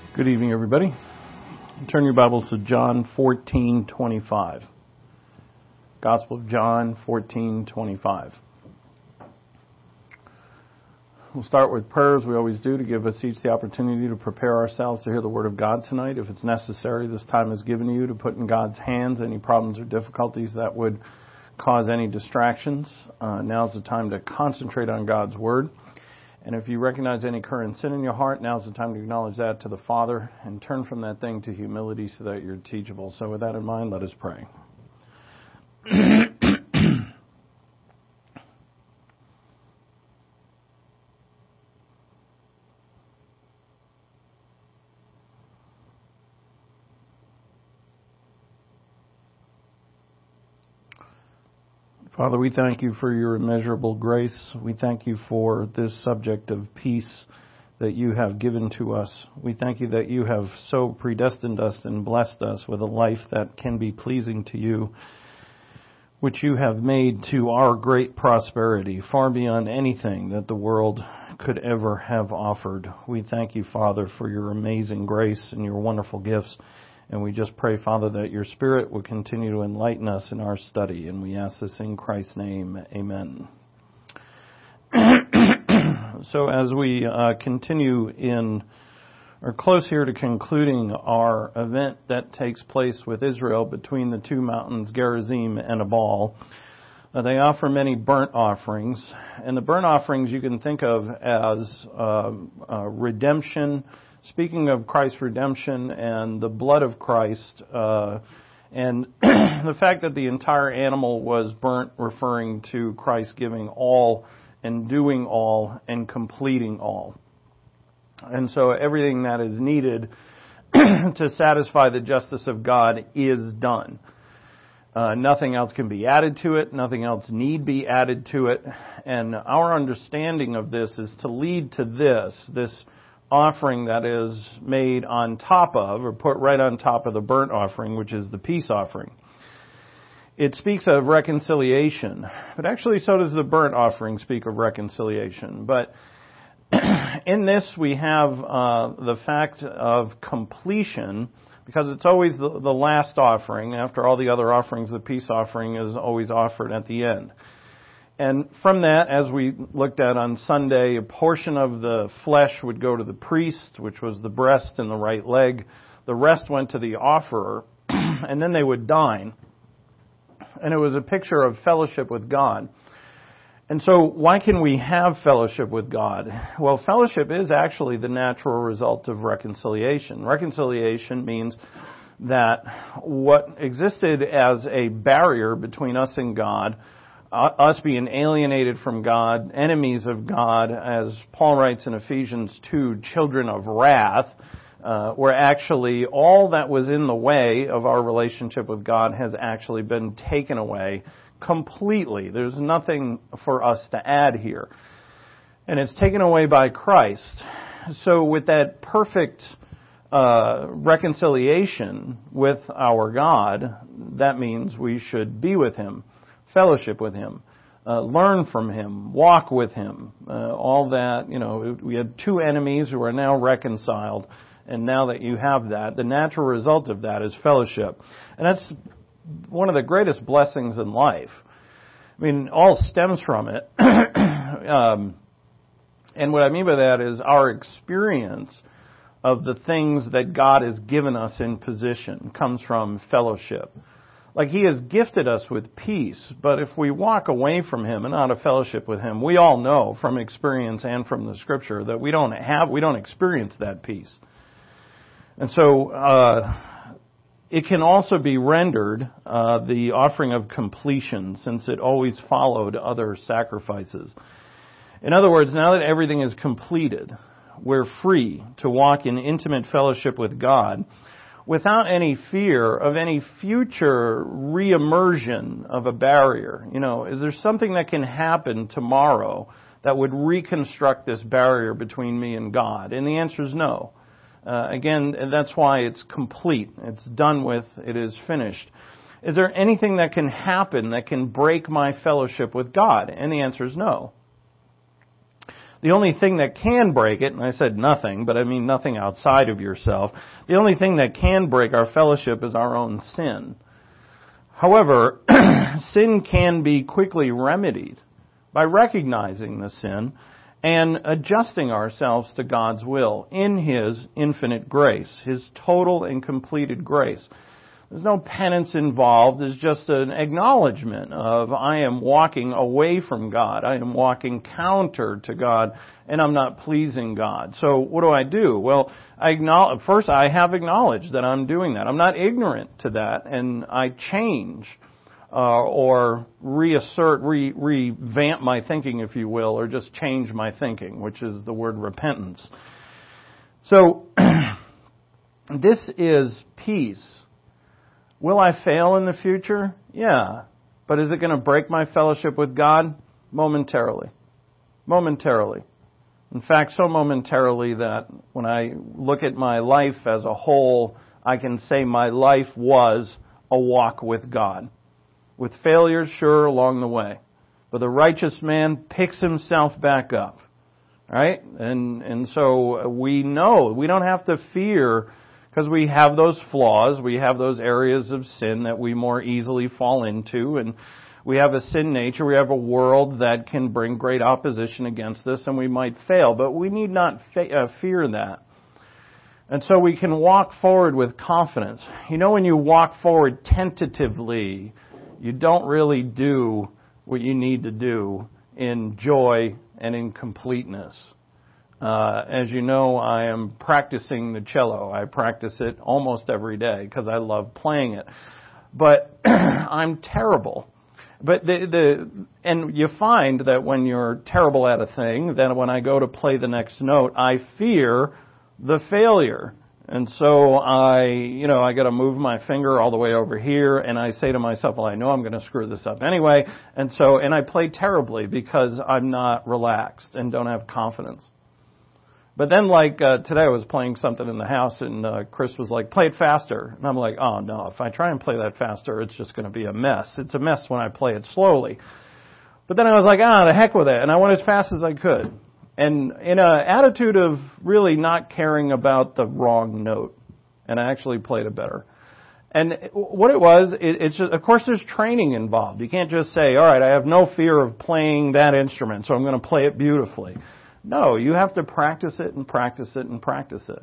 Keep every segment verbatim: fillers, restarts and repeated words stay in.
Good evening, everybody. Turn your Bibles to John fourteen twenty-five. Gospel of John fourteen twenty-five. We'll start with prayer, as we always do, to give us each the opportunity to prepare ourselves to hear the Word of God tonight. If it's necessary, this time is given to you to put in God's hands any problems or difficulties that would cause any distractions. Uh, now's the time to concentrate on God's Word. And if you recognize any current sin in your heart, now's the time to acknowledge that to the Father and turn from that thing to humility so that you're teachable. So with that in mind, let us pray. Father, we thank you for your immeasurable grace. We thank you for this subject of peace that you have given to us. We thank you that you have so predestined us and blessed us with a life that can be pleasing to you, which you have made to our great prosperity, far beyond anything that the world could ever have offered. We thank you, Father, for your amazing grace and your wonderful gifts. And we just pray, Father, that your Spirit will continue to enlighten us in our study. And we ask this in Christ's name. Amen. So as we uh, continue in, or close here to concluding our event that takes place with Israel between the two mountains, Gerizim and Ebal, uh, they offer many burnt offerings. And the burnt offerings you can think of as uh, uh, redemption. Speaking of Christ's redemption and the blood of Christ, uh, and the fact that the entire animal was burnt, referring to Christ giving all and doing all and completing all. And so everything that is needed to satisfy the justice of God is done. Uh, nothing else can be added to it. Nothing else need be added to it. And our understanding of this is to lead to this, this offering that is made on top of, or put right on top of the burnt offering, which is the peace offering. It speaks of reconciliation, but actually so does the burnt offering speak of reconciliation. But in this we have uh, the fact of completion, because it's always the, the last offering. After all the other offerings, the peace offering is always offered at the end. And from that, as we looked at on Sunday, a portion of the flesh would go to the priest, which was the breast and the right leg. The rest went to the offerer, and then they would dine. And it was a picture of fellowship with God. And so why can we have fellowship with God? Well, fellowship is actually the natural result of reconciliation. Reconciliation means that what existed as a barrier between us and God, us being alienated from God, enemies of God, as Paul writes in Ephesians two, children of wrath, uh, where actually all that was in the way of our relationship with God has actually been taken away completely. There's nothing for us to add here. And it's taken away by Christ. So with that perfect uh, reconciliation with our God, that means we should be with Him, fellowship with Him, uh, learn from Him, walk with Him, uh, all that. You know, we had two enemies who are now reconciled, and now that you have that, the natural result of that is fellowship. And that's one of the greatest blessings in life. I mean, all stems from it. um, and what I mean by that is our experience of the things that God has given us in position comes from fellowship. Like He has gifted us with peace, but if we walk away from Him and out of fellowship with Him, we all know from experience and from the Scripture that we don't have, we don't experience that peace. And so uh, it can also be rendered uh, the offering of completion, since it always followed other sacrifices. In other words, now that everything is completed, we're free to walk in intimate fellowship with God, without any fear of any future reimmersion of a barrier. You know, is there something that can happen tomorrow that would reconstruct this barrier between me and God? And the answer is no. Uh, again, that's why it's complete. It's done with. It is finished. Is there anything that can happen that can break my fellowship with God? And the answer is no. The only thing that can break it, and I said nothing, but I mean nothing outside of yourself, the only thing that can break our fellowship is our own sin. However, sin can be quickly remedied by recognizing the sin and adjusting ourselves to God's will in His infinite grace, His total and completed grace. There's no penance involved. There's just an acknowledgement of I am walking away from God. I am walking counter to God, and I'm not pleasing God. So what do I do? Well, I acknowledge, first I have acknowledged that I'm doing that. I'm not ignorant to that, and I change uh, or reassert, re, revamp my thinking, if you will, or just change my thinking, which is the word repentance. So this is peace. Will I fail in the future? Yeah. But is it going to break my fellowship with God? Momentarily. Momentarily. In fact, so momentarily that when I look at my life as a whole, I can say my life was a walk with God. With failures, sure, along the way. But the righteous man picks himself back up. Right? And, and so we know, we don't have to fear. Because we have those flaws, we have those areas of sin that we more easily fall into, and we have a sin nature, we have a world that can bring great opposition against us, and we might fail. But we need not fa- uh, fear that. And so we can walk forward with confidence. You know, when you walk forward tentatively, you don't really do what you need to do in joy and in completeness. Uh, as you know, I am practicing the cello. I practice it almost every day because I love playing it. But I'm terrible. But the, the, and you find that when you're terrible at a thing, then when I go to play the next note, I fear the failure. And so I, you know, I got to move my finger all the way over here, and I say to myself, well, I know I'm going to screw this up anyway. And so, and I play terribly because I'm not relaxed and don't have confidence. But then, like, uh, today I was playing something in the house, and uh, Chris was like, play it faster. And I'm like, oh, no, if I try and play that faster, it's just going to be a mess. It's a mess when I play it slowly. But then I was like, ah, the heck with it. And I went as fast as I could. And in an attitude of really not caring about the wrong note. And I actually played it better. And what it was, it, it's just, of course, there's training involved. You can't just say, all right, I have no fear of playing that instrument, so I'm going to play it beautifully. No, you have to practice it and practice it and practice it.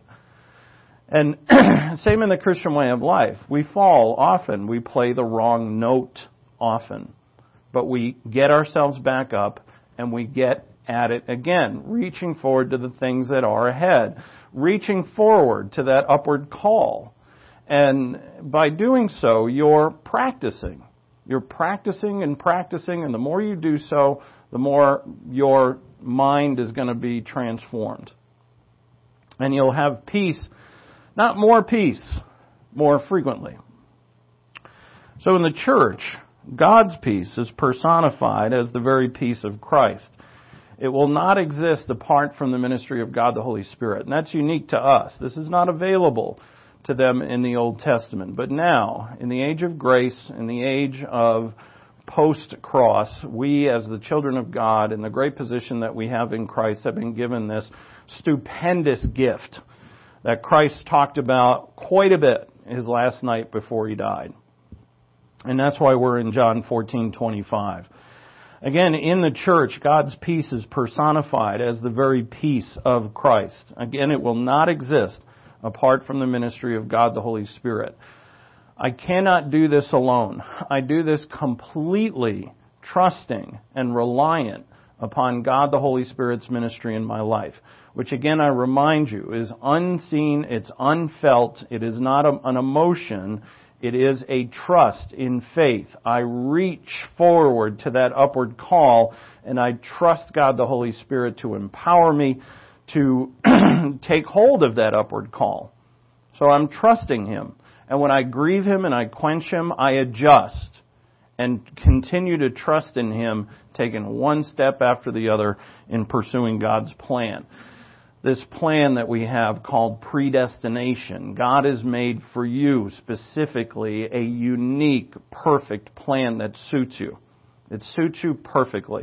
And same in the Christian way of life. We fall often. We play the wrong note often. But we get ourselves back up and we get at it again, reaching forward to the things that are ahead, reaching forward to that upward call. And by doing so, you're practicing. You're practicing and practicing, and the more you do so, the more your mind is going to be transformed. And you'll have peace, not more peace, more frequently. So in the church, God's peace is personified as the very peace of Christ. It will not exist apart from the ministry of God the Holy Spirit. And that's unique to us. This is not available to them in the Old Testament. But now, in the age of grace, in the age of post-cross, we as the children of God in the great position that we have in Christ have been given this stupendous gift that Christ talked about quite a bit his last night before he died. And that's why we're in John fourteen twenty-five. Again, in the church, God's peace is personified as the very peace of Christ. Again, it will not exist apart from the ministry of God the Holy Spirit. I cannot do this alone. I do this completely trusting and reliant upon God the Holy Spirit's ministry in my life, which again I remind you is unseen, it's unfelt, it is not a, an emotion, it is a trust in faith. I reach forward to that upward call and I trust God the Holy Spirit to empower me to take hold of that upward call. So I'm trusting Him. And when I grieve Him and I quench Him, I adjust and continue to trust in Him, taking one step after the other in pursuing God's plan. This plan that we have called predestination. God has made for you specifically a unique, perfect plan that suits you. It suits you perfectly.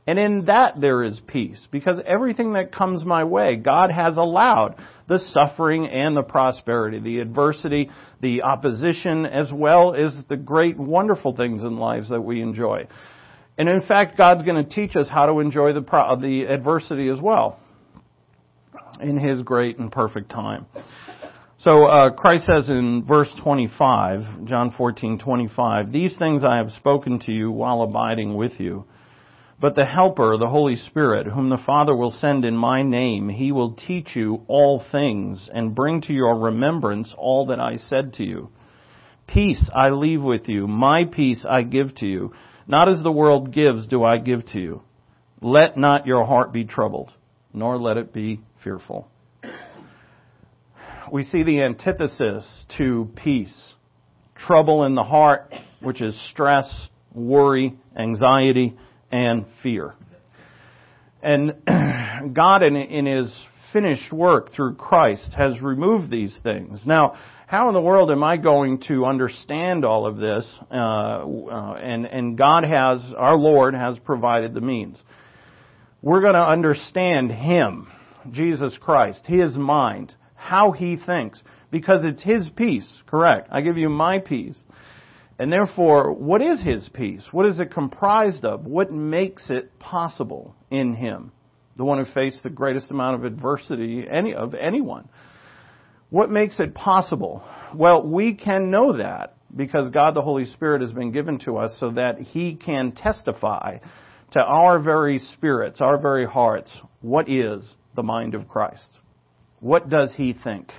And in that there is peace, because everything that comes my way, God has allowed the suffering and the prosperity, the adversity, the opposition, as well as the great, wonderful things in lives that we enjoy. And in fact, God's going to teach us how to enjoy the pro- the adversity as well in His great and perfect time. So uh, Christ says in verse twenty-five, John fourteen twenty-five, "These things I have spoken to you while abiding with you. But the Helper, the Holy Spirit, whom the Father will send in my name, He will teach you all things and bring to your remembrance all that I said to you. Peace I leave with you, my peace I give to you. Not as the world gives do I give to you. Let not your heart be troubled, nor let it be fearful." We see the antithesis to peace. Trouble in the heart, which is stress, worry, anxiety, and fear. And God, in, in His finished work through Christ, has removed these things. Now, how in the world am I going to understand all of this? Uh, uh, and, and God has, our Lord has provided the means. We're going to understand Him, Jesus Christ, His mind, how He thinks, because it's His peace, correct? I give you my peace. And therefore, what is His peace? What is it comprised of? What makes it possible in Him? The one who faced the greatest amount of adversity any of anyone. What makes it possible? Well, we can know that because God the Holy Spirit has been given to us so that He can testify to our very spirits, our very hearts, what is the mind of Christ? What does He think?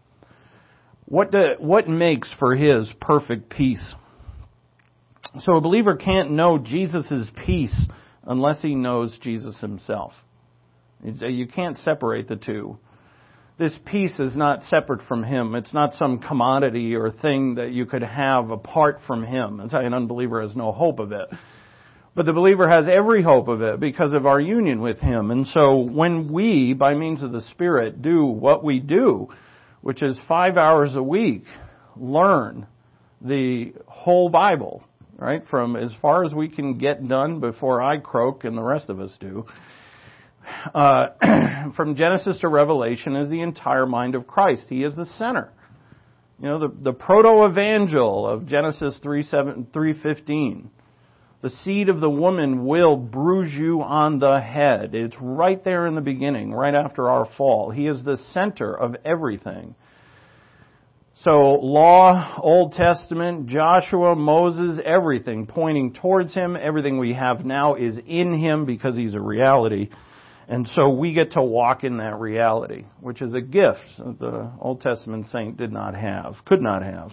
What do, what makes for His perfect peace? So a believer can't know Jesus' peace unless he knows Jesus Himself. You can't separate the two. This peace is not separate from Him. It's not some commodity or thing that you could have apart from Him. That's why an unbeliever has no hope of it. But the believer has every hope of it because of our union with Him. And so when we, by means of the Spirit, do what we do, which is five hours a week, learn the whole Bible, right? From as far as we can get done before I croak and the rest of us do. Uh, from Genesis to Revelation is the entire mind of Christ. He is the center. You know, the, the proto-evangel of Genesis three fifteen. The seed of the woman will bruise you on the head. It's right there in the beginning, right after our fall. He is the center of everything. So law, Old Testament, Joshua, Moses, everything pointing towards Him. Everything we have now is in Him because He's a reality. And so we get to walk in that reality, which is a gift that the Old Testament saint did not have, could not have.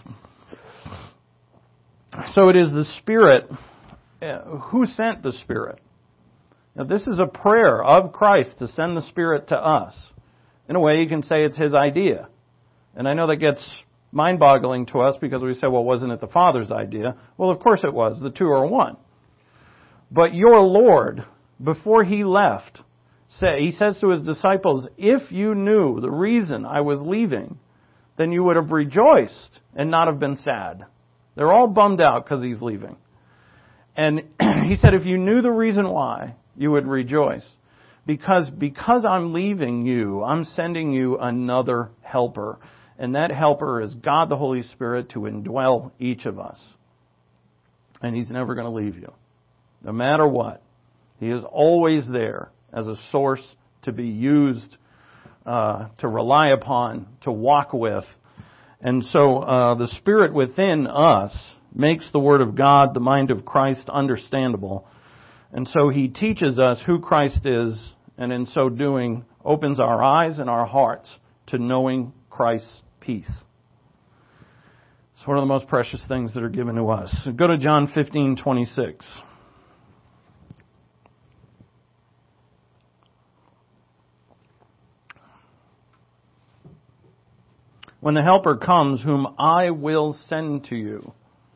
So it is the Spirit. Who sent the Spirit? Now this is a prayer of Christ to send the Spirit to us. In a way you can say it's His idea. And I know that gets mind-boggling to us because we say, well, wasn't it the Father's idea? Well, of course it was. The two are one. But your Lord, before He left, say, He says to His disciples, if you knew the reason I was leaving, then you would have rejoiced and not have been sad. They're all bummed out because He's leaving. And He said, if you knew the reason why, you would rejoice. Because, because I'm leaving you, I'm sending you another helper. And that helper is God the Holy Spirit to indwell each of us. And He's never going to leave you. No matter what. He is always there as a source to be used, uh, to rely upon, to walk with. And so uh, the Spirit within us makes the Word of God, the mind of Christ, understandable. And so He teaches us who Christ is, and in so doing opens our eyes and our hearts to knowing Christ's peace. It's one of the most precious things that are given to us. So go to John fifteen twenty-six. When the Helper comes, whom I will send to you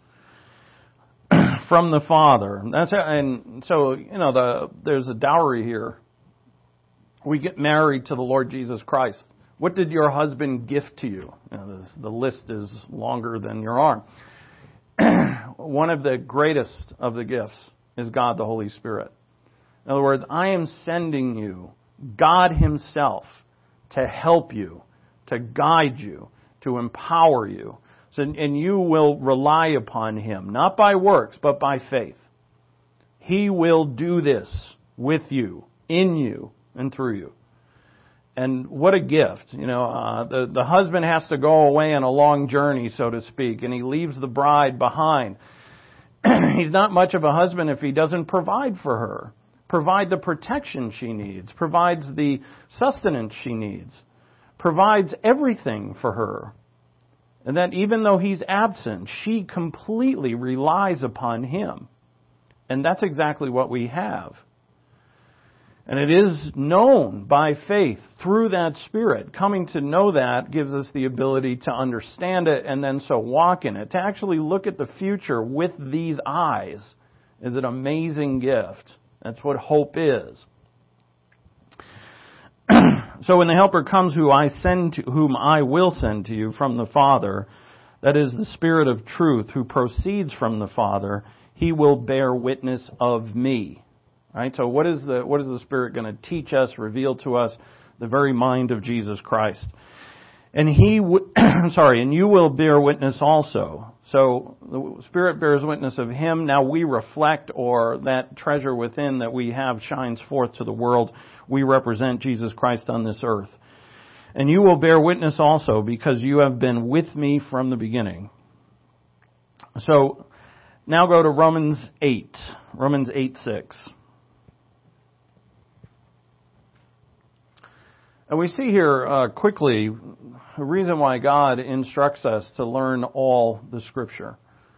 from the Father. That's and so you know the there's a dowry here. We get married to the Lord Jesus Christ. What did your husband gift to you? You know, this, the list is longer than your arm. One of the greatest of the gifts is God the Holy Spirit. In other words, I am sending you, God Himself, to help you, to guide you, to empower you. So, and you will rely upon Him, not by works, but by faith. He will do this with you, in you, and through you. And what a gift. You know, uh, the, the husband has to go away on a long journey, so to speak, and he leaves the bride behind. He's not much of a husband if he doesn't provide for her, provide the protection she needs, provides the sustenance she needs, provides everything for her. And that even though he's absent, she completely relies upon him. And that's exactly what we have. And it is known by faith through that Spirit. Coming to know that gives us the ability to understand it and then so walk in it. To actually look at the future with these eyes is an amazing gift. That's what hope is. So when the Helper comes, who I send to, whom I will send to you from the Father, that is the Spirit of truth who proceeds from the Father, He will bear witness of me. Right? So what is the what is the Spirit going to teach us, reveal to us? The very mind of Jesus Christ. And He, w- sorry, and you will bear witness also. So the Spirit bears witness of Him. Now we reflect, or that treasure within that we have shines forth to the world. We represent Jesus Christ on this earth. And you will bear witness also, because you have been with me from the beginning. So now go to Romans eight. Romans eight six. And we see here uh, quickly the reason why God instructs us to learn all the Scripture.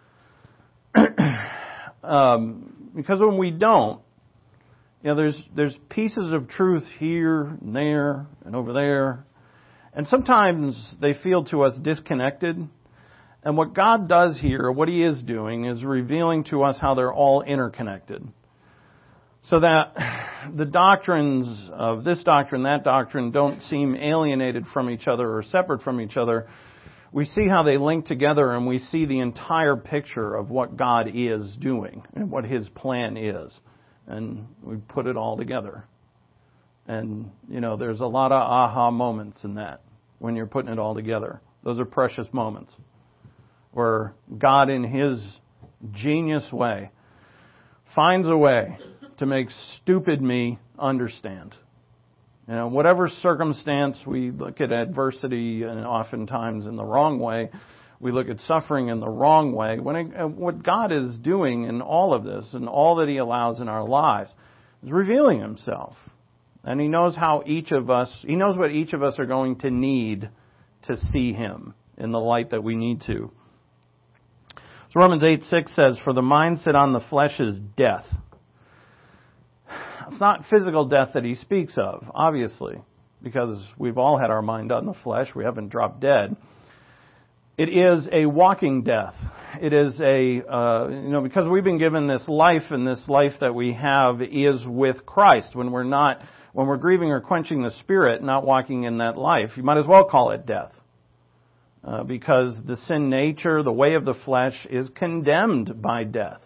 um, because when we don't, you know, there's there's pieces of truth here and there and over there, and sometimes they feel to us disconnected. And what God does here, what He is doing, is revealing to us how they're all interconnected. So that the doctrines of this doctrine, that doctrine, don't seem alienated from each other or separate from each other. We see how they link together, and we see the entire picture of what God is doing and what His plan is. And we put it all together. And, you know, there's a lot of aha moments in that when you're putting it all together. Those are precious moments where God, in His genius way, finds a way to make stupid me understand. You know, whatever circumstance, we look at adversity and oftentimes in the wrong way. We look at suffering in the wrong way. When it, what God is doing in all of this and all that He allows in our lives is revealing Himself. And He knows how each of us, He knows what each of us are going to need to see Him in the light that we need to. So Romans eight six says, "For the mindset on the flesh is death." It's not physical death that he speaks of, obviously, because we've all had our mind on the flesh. We haven't dropped dead. It is a walking death. It is a, uh, you know, because we've been given this life, and this life that we have is with Christ. When we're not, when we're grieving or quenching the Spirit, not walking in that life, you might as well call it death. Uh, because the sin nature, the way of the flesh, is condemned by death.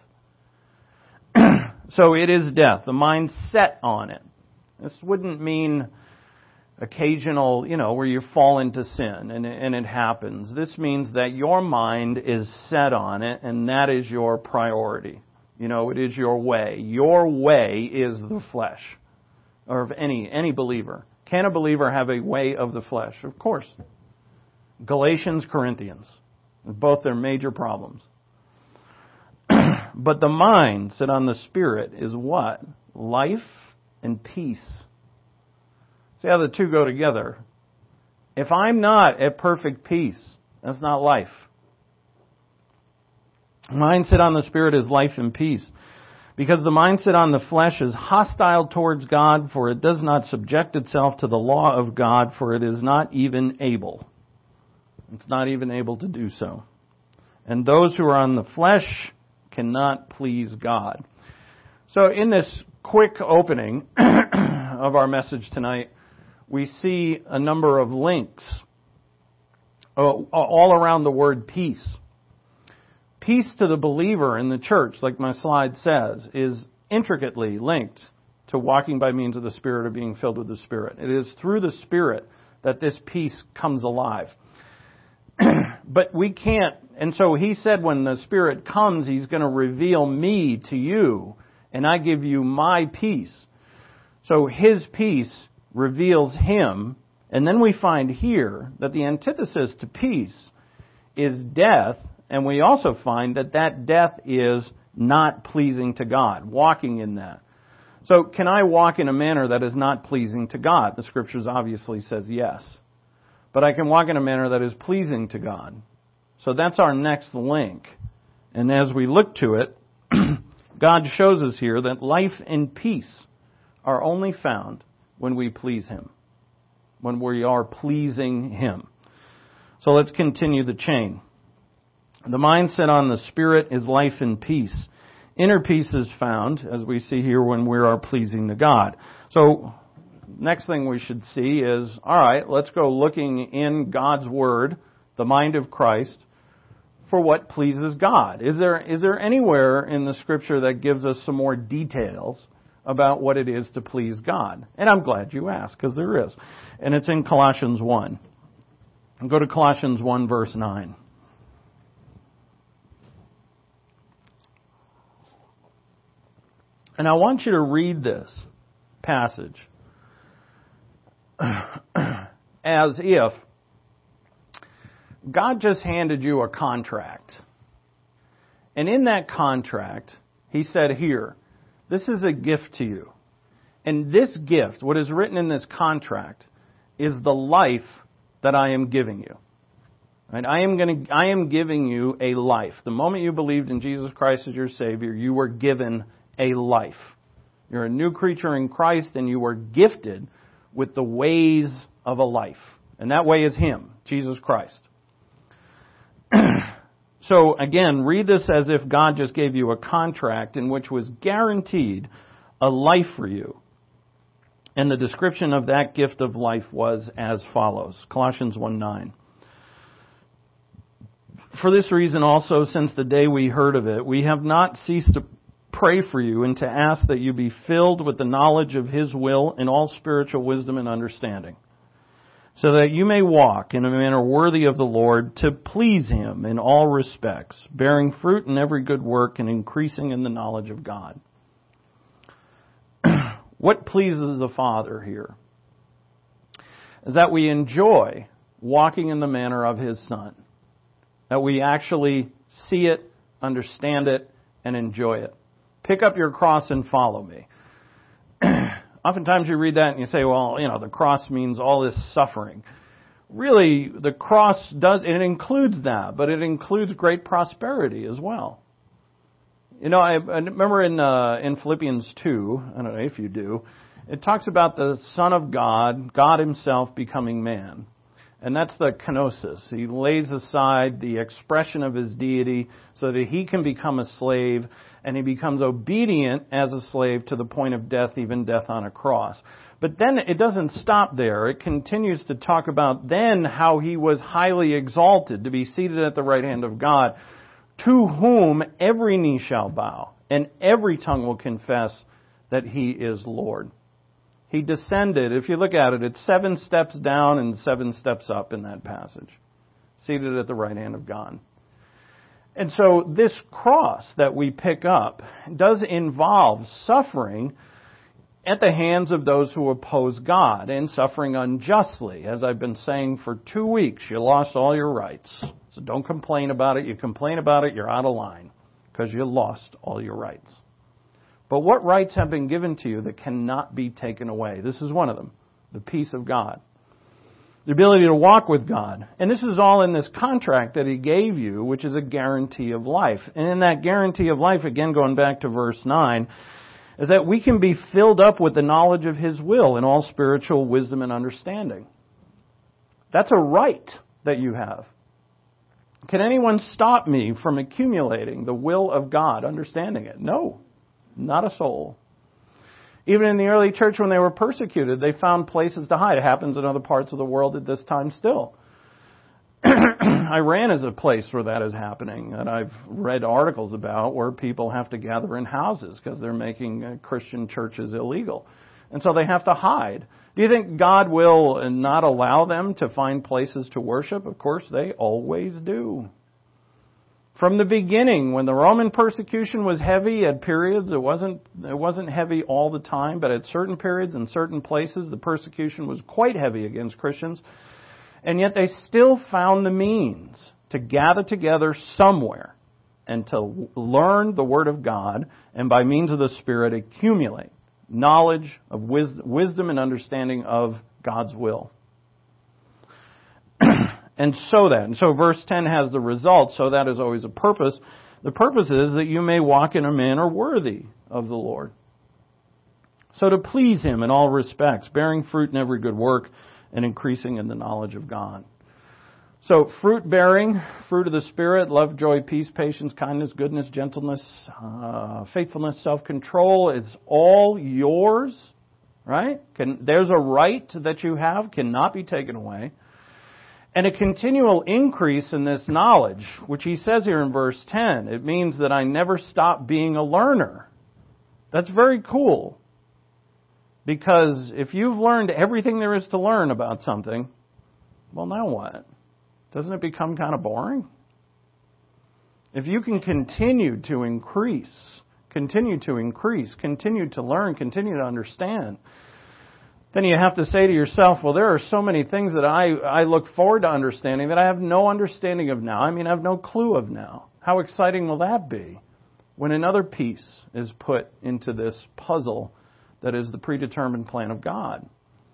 So it is death. The mind set on it. This wouldn't mean occasional, you know, where you fall into sin and, and it happens. This means that your mind is set on it, and that is your priority. You know, it is your way. Your way is the flesh, or of any any believer. Can a believer have a way of the flesh? Of course. Galatians, Corinthians, both their major problems. But the mind set on the Spirit is what? Life and peace. See how the two go together. If I'm not at perfect peace, that's not life. Mindset on the Spirit is life and peace. Because the mindset on the flesh is hostile towards God, for it does not subject itself to the law of God, for it is not even able. It's not even able to do so. And those who are on the flesh cannot please God. So in this quick opening of our message tonight, we see a number of links all around the word peace. Peace to the believer in the church, like my slide says, is intricately linked to walking by means of the Spirit or being filled with the Spirit. It is through the Spirit that this peace comes alive. But we can't, and so he said when the Spirit comes, he's going to reveal me to you, and I give you my peace. So his peace reveals him, and then we find here that the antithesis to peace is death, and we also find that that death is not pleasing to God, walking in that. So can I walk in a manner that is not pleasing to God? The Scriptures obviously says yes. But I can walk in a manner that is pleasing to God. So that's our next link. And as we look to it, God shows us here that life and peace are only found when we please Him, when we are pleasing Him. So let's continue the chain. The mindset on the Spirit is life and peace. Inner peace is found, as we see here, when we are pleasing to God. So next thing we should see is, all right, let's go looking in God's Word, the mind of Christ, for what pleases God. Is there is there anywhere in the Scripture that gives us some more details about what it is to please God? And I'm glad you asked, because there is. And it's in Colossians one. Go to Colossians one, verse nine. And I want you to read this passage as if God just handed you a contract. And in that contract, He said, here, this is a gift to you. And this gift, what is written in this contract, is the life that I am giving you. Right? I am going to, I am giving you a life. The moment you believed in Jesus Christ as your Savior, you were given a life. You're a new creature in Christ, and you were gifted with the ways of a life. And that way is Him, Jesus Christ. So again, read this as if God just gave you a contract in which was guaranteed a life for you. And the description of that gift of life was as follows. Colossians one nine. For this reason also, since the day we heard of it, we have not ceased to pray for you and to ask that you be filled with the knowledge of His will in all spiritual wisdom and understanding, so that you may walk in a manner worthy of the Lord, to please Him in all respects, bearing fruit in every good work and increasing in the knowledge of God. What pleases the Father here is that we enjoy walking in the manner of His Son, that we actually see it, understand it, and enjoy it. Pick up your cross and follow me. Oftentimes you read that and you say, well, you know, the cross means all this suffering. Really, the cross does, it includes that, but it includes great prosperity as well. You know, I, I remember in uh, in Philippians two, I don't know if you do, it talks about the Son of God, God Himself becoming man. And that's the kenosis. He lays aside the expression of His deity so that He can become a slave, and He becomes obedient as a slave to the point of death, even death on a cross. But then it doesn't stop there. It continues to talk about then how He was highly exalted to be seated at the right hand of God, to whom every knee shall bow, and every tongue will confess that He is Lord. He descended, if you look at it, it's seven steps down and seven steps up in that passage. Seated at the right hand of God. And so this cross that we pick up does involve suffering at the hands of those who oppose God, and suffering unjustly. As I've been saying for two weeks, you lost all your rights. So don't complain about it. You complain about it, you're out of line, because you lost all your rights. But what rights have been given to you that cannot be taken away? This is one of them. The peace of God. The ability to walk with God. And this is all in this contract that He gave you, which is a guarantee of life. And in that guarantee of life, again going back to verse nine, is that we can be filled up with the knowledge of His will in all spiritual wisdom and understanding. That's a right that you have. Can anyone stop me from accumulating the will of God, understanding it? No. Not a soul. Even in the early church when they were persecuted, they found places to hide. It happens in other parts of the world at this time still. Iran is a place where that is happening, and I've read articles about where people have to gather in houses because they're making uh, Christian churches illegal. And so they have to hide. Do you think God will not allow them to find places to worship? Of course, they always do. From the beginning, when the Roman persecution was heavy at periods, it wasn't it wasn't heavy all the time, but at certain periods and certain places, the persecution was quite heavy against Christians. And yet they still found the means to gather together somewhere and to learn the Word of God, and by means of the Spirit accumulate knowledge of wisdom and understanding of God's will. And so that, and so verse ten has the result, so that is always a purpose. The purpose is that you may walk in a manner worthy of the Lord. So to please Him in all respects, bearing fruit in every good work, and increasing in the knowledge of God. So fruit bearing, fruit of the Spirit, love, joy, peace, patience, kindness, goodness, gentleness, uh, faithfulness, self-control, it's all yours, right? Can, there's a right that you have, cannot be taken away. And a continual increase in this knowledge, which he says here in verse ten. It means that I never stop being a learner. That's very cool. Because if you've learned everything there is to learn about something, well, now what? Doesn't it become kind of boring? If you can continue to increase, continue to increase, continue to learn, continue to understand, then you have to say to yourself, well, there are so many things that I, I look forward to understanding that I have no understanding of now. I mean, I have no clue of now. How exciting will that be when another piece is put into this puzzle that is the predetermined plan of God?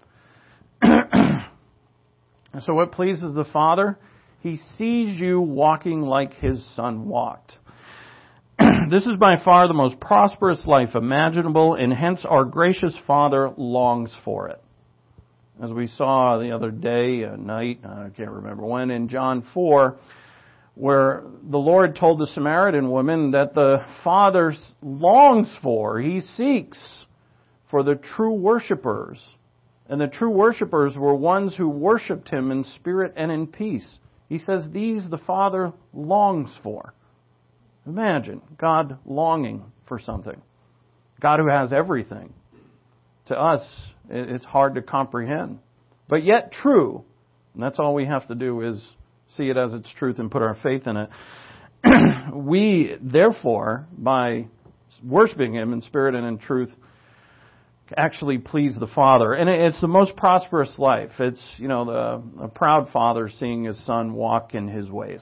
So what pleases the Father? He sees you walking like His Son walked. This is by far the most prosperous life imaginable, and hence our gracious Father longs for it. As we saw the other day, a night, I can't remember when, in John four, where the Lord told the Samaritan woman that the Father longs for, He seeks for the true worshipers. And the true worshipers were ones who worshiped Him in spirit and in peace. He says these the Father longs for. Imagine God longing for something. God who has everything. To us, it's hard to comprehend. But yet true. And that's all we have to do is see it as its truth and put our faith in it. We, therefore, by worshiping Him in spirit and in truth, actually please the Father. And it's the most prosperous life. It's, you know, the a proud father seeing his son walk in his ways.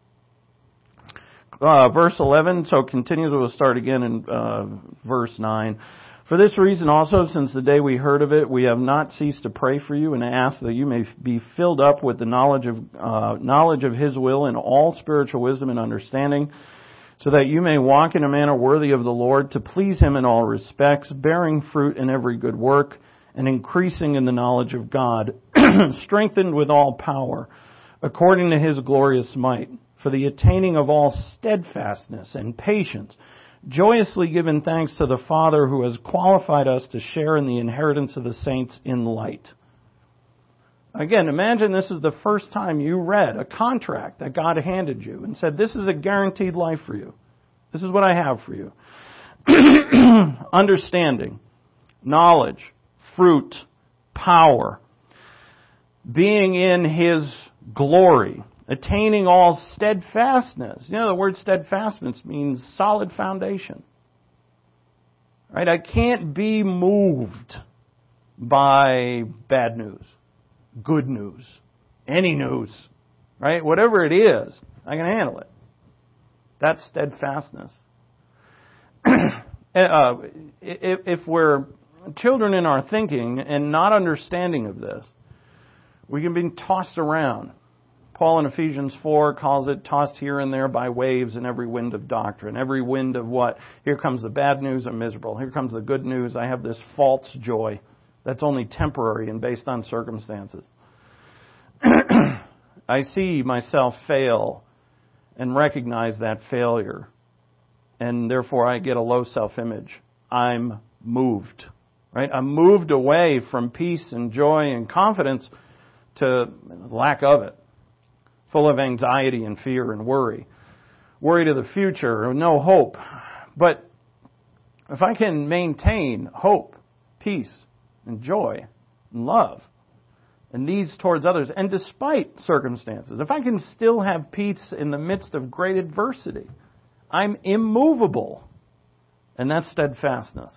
Uh, verse eleven, so continues, we'll start again in uh, verse nine. For this reason also, since the day we heard of it, we have not ceased to pray for you and ask that you may be filled up with the knowledge of uh, knowledge of His will in all spiritual wisdom and understanding, so that you may walk in a manner worthy of the Lord, to please Him in all respects, bearing fruit in every good work, and increasing in the knowledge of God, strengthened with all power, according to His glorious might, for the attaining of all steadfastness and patience, joyously giving thanks to the Father who has qualified us to share in the inheritance of the saints in light. Again, imagine this is the first time you read a contract that God handed you and said, this is a guaranteed life for you. This is what I have for you. Understanding, knowledge, fruit, power, being in His glory, attaining all steadfastness. You know, the word steadfastness means solid foundation. Right? I can't be moved by bad news, good news, any news. Right? Whatever it is, I can handle it. That's steadfastness. uh, if, if we're children in our thinking and not understanding of this, we can be tossed around. Paul in Ephesians four calls it tossed here and there by waves and every wind of doctrine. Every wind of what? Here comes the bad news, I'm miserable. Here comes the good news, I have this false joy that's only temporary and based on circumstances. I see myself fail and recognize that failure. And therefore I get a low self-image. I'm moved. Right? I'm moved away from peace and joy and confidence to lack of it. full of anxiety and fear and worry. Worry to the future, no hope. But if I can maintain hope, peace, and joy, and love, and these towards others, and despite circumstances, if I can still have peace in the midst of great adversity, I'm immovable. And that's steadfastness.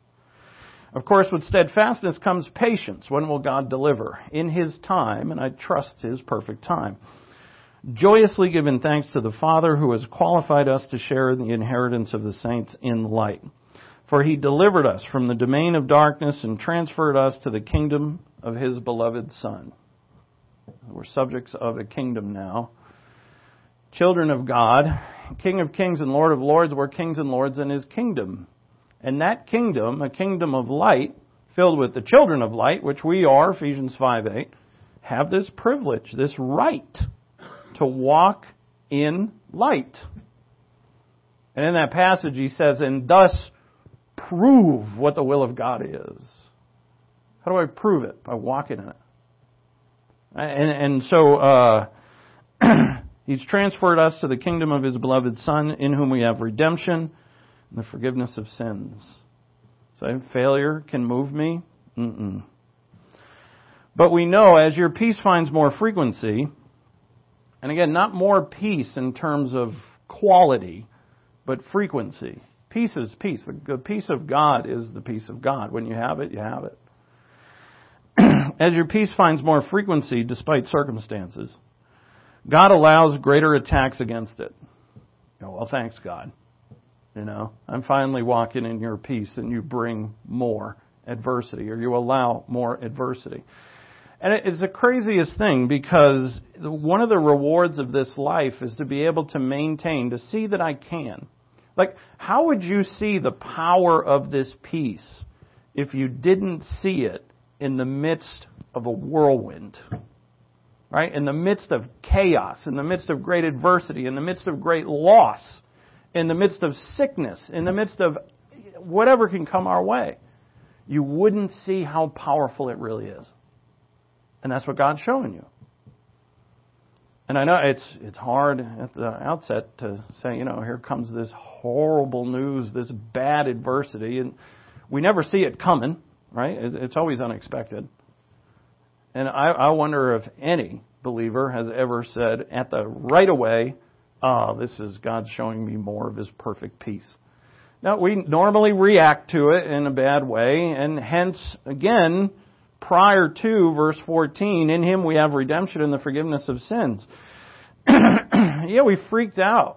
Of course, with steadfastness comes patience. When will God deliver? In His time, and I trust His perfect time. Joyously giving thanks to the Father who has qualified us to share in the inheritance of the saints in light. For He delivered us from the domain of darkness and transferred us to the kingdom of His beloved Son. We're subjects of a kingdom now. Children of God, King of kings and Lord of lords, we're kings and lords in His kingdom. And that kingdom, a kingdom of light, filled with the children of light, which we are, Ephesians five eight, have this privilege, this right to walk in light. And in that passage he says, and thus prove what the will of God is. How do I prove it? By walking in it. And, and so uh, He's transferred us to the kingdom of His beloved Son, in whom we have redemption and the forgiveness of sins. So failure can move me? Mm-mm. But we know as your peace finds more frequency, and again, not more peace in terms of quality, but frequency. Peace is peace. The peace of God is the peace of God. When you have it, you have it. As your peace finds more frequency despite circumstances, God allows greater attacks against it. You know, well, thanks, God. You know, I'm finally walking in your peace, and you bring more adversity, or you allow more adversity. And it's the craziest thing, because one of the rewards of this life is to be able to maintain, to see that I can. Like, how would you see the power of this peace if you didn't see it in the midst of a whirlwind? Right? In the midst of chaos, in the midst of great adversity, in the midst of great loss, in the midst of sickness, in the midst of whatever can come our way. You wouldn't see how powerful it really is. And that's what God's showing you. And I know it's it's hard at the outset to say, you know, here comes this horrible news, this bad adversity, and we never see it coming, right? It's always unexpected. And I, I wonder if any believer has ever said at the right away, oh, this is God showing me more of His perfect peace. Now, we normally react to it in a bad way, and hence, again, prior to verse fourteen, in Him we have redemption and the forgiveness of sins. Yeah, we freaked out.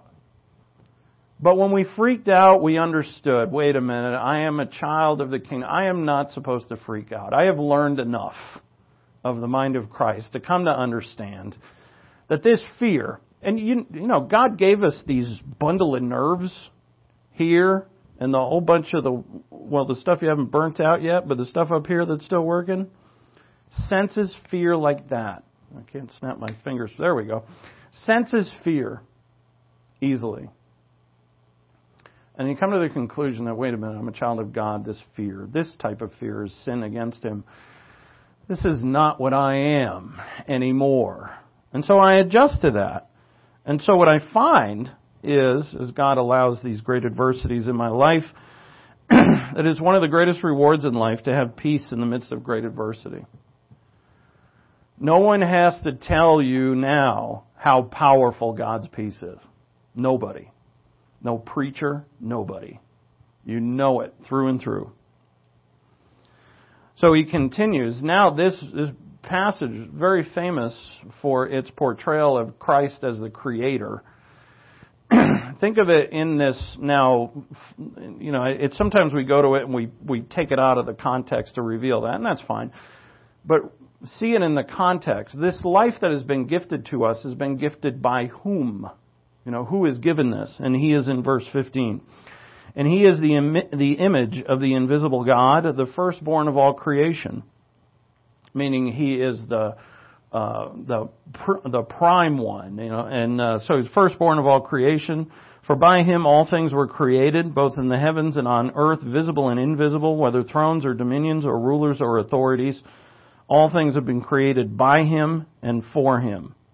But when we freaked out, we understood, wait a minute, I am a child of the King. I am not supposed to freak out. I have learned enough of the mind of Christ to come to understand that this fear, and you, you know, God gave us these bundle of nerves here, and the whole bunch of the, well, the stuff you haven't burnt out yet, but the stuff up here that's still working, senses fear like that. I can't snap my fingers. There we go. Senses fear easily. And you come to the conclusion that, wait a minute, I'm a child of God. This fear, this type of fear is sin against Him. This is not what I am anymore. And so I adjust to that. And so what I find is, as God allows these great adversities in my life, that it's one of the greatest rewards in life to have peace in the midst of great adversity. No one has to tell you now how powerful God's peace is. Nobody. No preacher, nobody. You know it through and through. So he continues. Now this, this passage is very famous for its portrayal of Christ as the Creator. Think of it in this now, you know, it's sometimes we go to it and we, we take it out of the context to reveal that, and that's fine. But see it in the context. This life that has been gifted to us has been gifted by whom? You know, who is given this? And He is in verse fifteen. And He is the Im- the image of the invisible God, the firstborn of all creation. Meaning He is the uh, the pr- the prime one, you know. And uh, so He's firstborn of all creation. For by Him all things were created, both in the heavens and on earth, visible and invisible, whether thrones or dominions or rulers or authorities. All things have been created by Him and for Him.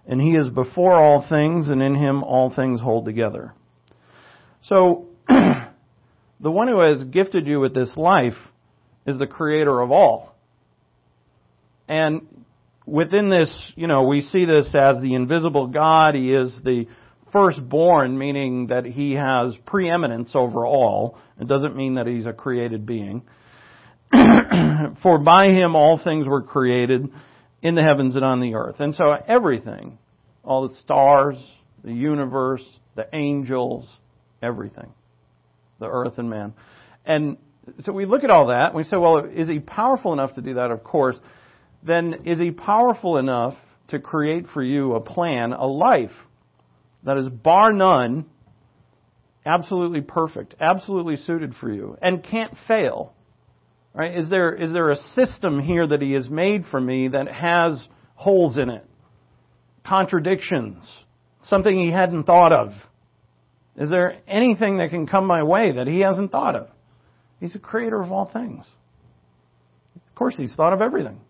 and He is before all things, and in Him all things hold together. So, the one who has gifted you with this life is the Creator of all. And within this, you know, we see this as the invisible God. He is the firstborn, meaning that He has preeminence over all. It doesn't mean that He's a created being. For by Him all things were created in the heavens and on the earth. And so everything, all the stars, the universe, the angels, everything, the earth and man. And so we look at all that and we say, well, is He powerful enough to do that? Of course. Then is He powerful enough to create for you a plan, a life that is bar none, absolutely perfect, absolutely suited for you, and can't fail? Right? Is there is there a system here that He has made for me that has holes in it, contradictions, something He hadn't thought of? Is there anything that can come my way that He hasn't thought of? He's the Creator of all things. Of course, He's thought of everything.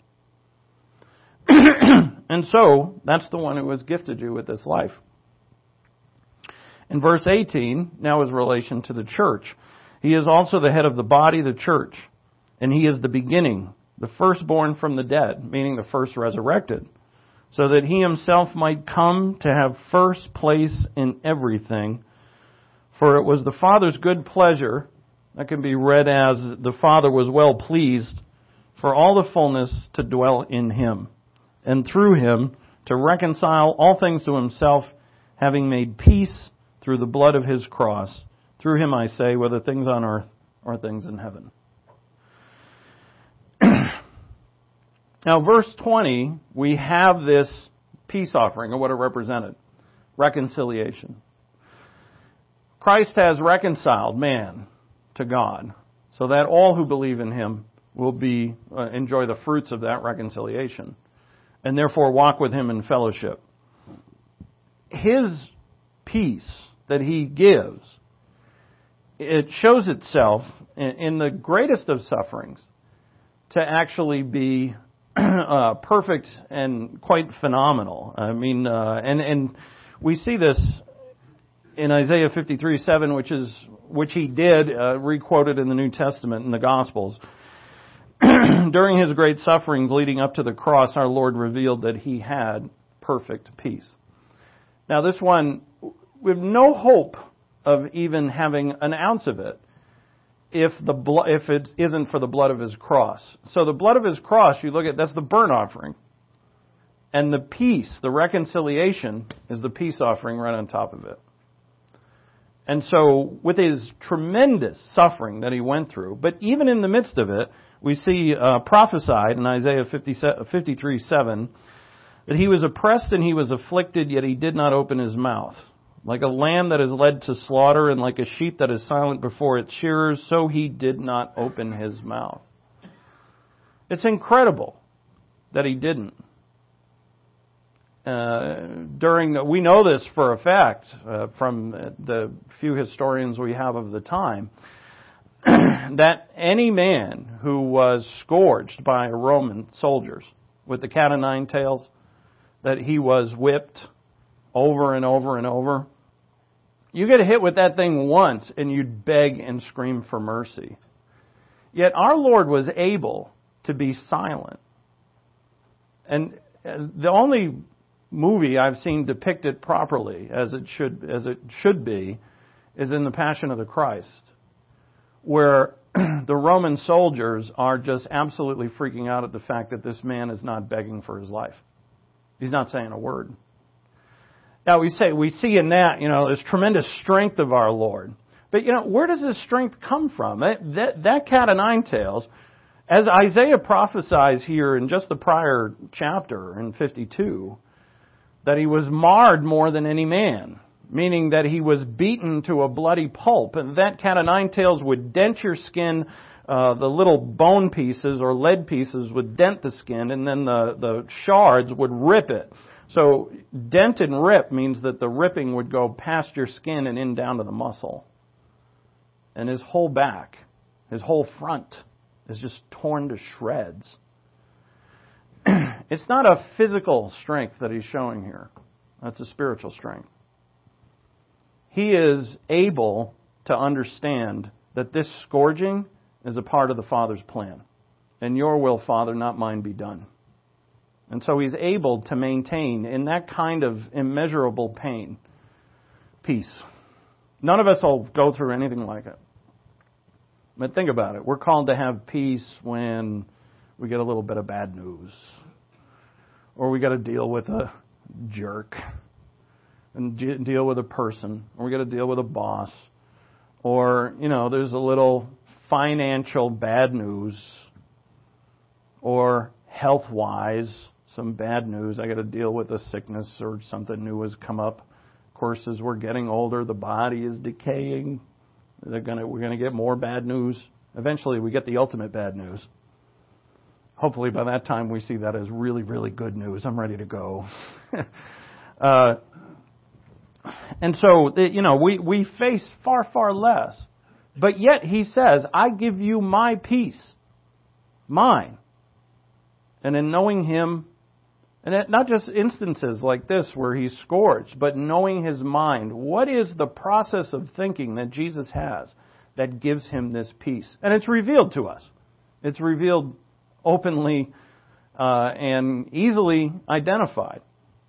And so, that's the one who has gifted you with this life. In verse eighteen, now His relation to the church. He is also the head of the body, the church. And He is the beginning, the firstborn from the dead, meaning the first resurrected, so that He Himself might come to have first place in everything. For it was the Father's good pleasure, that can be read as the Father was well pleased, for all the fullness to dwell in Him, and through Him to reconcile all things to Himself, having made peace through the blood of His cross. Through Him, I say, whether things on earth or things in heaven. Now, verse twenty, we have this peace offering, or what it represented. Reconciliation. Christ has reconciled man to God, so that all who believe in Him will be uh, enjoy the fruits of that reconciliation, and therefore walk with Him in fellowship. His peace that He gives, it shows itself in, in the greatest of sufferings to actually be uh, perfect and quite phenomenal. I mean, uh, and and we see this in Isaiah fifty-three seven, which is which He did uh, requoted in the New Testament in the Gospels. During His great sufferings leading up to the cross, our Lord revealed that He had perfect peace. Now, this one, we have no hope of even having an ounce of it if the blo- if it isn't for the blood of His cross. So the blood of His cross, you look at, that's the burnt offering. And the peace, the reconciliation, is the peace offering right on top of it. And so with His tremendous suffering that He went through, but even in the midst of it, we see uh, prophesied in Isaiah fifty-three seven that He was oppressed and He was afflicted, yet He did not open His mouth. Like a lamb that is led to slaughter and like a sheep that is silent before its shearers, so He did not open His mouth. It's incredible that He didn't. Uh, during the, we know this for a fact uh, from the few historians we have of the time, that any man who was scourged by Roman soldiers with the cat o' nine tails, that he was whipped over and over and over. You get hit with that thing once and you'd beg and scream for mercy. Yet our Lord was able to be silent. And the only movie I've seen depict it properly as it should as it should be is in The Passion of the Christ, where the Roman soldiers are just absolutely freaking out at the fact that this man is not begging for his life. He's not saying a word. Now we say we see in that, you know, this tremendous strength of our Lord. But you know, where does this strength come from? That that, that cat o' nine tails, as Isaiah prophesies here in just the prior chapter in fifty-two, that he was marred more than any man, meaning that he was beaten to a bloody pulp, and that cat o' nine tails would dent your skin. Uh, the little bone pieces or lead pieces would dent the skin, and then the, the shards would rip it. So dent and rip means that the ripping would go past your skin and in down to the muscle. And his whole back, his whole front is just torn to shreds. It's not a physical strength that he's showing here. That's a spiritual strength. He is able to understand that this scourging is a part of the Father's plan. And your will, Father, not mine, be done. And so he's able to maintain in that kind of immeasurable pain, peace. None of us will go through anything like it. But think about it. We're called to have peace when we get a little bit of bad news. Or we got to deal with a jerk. And deal with a person. Or we got to deal with a boss. Or, you know, there's a little financial bad news. Or health-wise, some bad news. I got to deal with a sickness or something new has come up. Of course, as we're getting older, the body is decaying. They're gonna, we're going to get more bad news. Eventually, we get the ultimate bad news. Hopefully, by that time, we see that as really, really good news. I'm ready to go. uh, and so, you know, we, we face far, far less. But yet, he says, I give you my peace. Mine. And in knowing him, and it, not just instances like this where he's scourged, but knowing his mind. What is the process of thinking that Jesus has that gives him this peace? And it's revealed to us. It's revealed openly uh, and easily identified.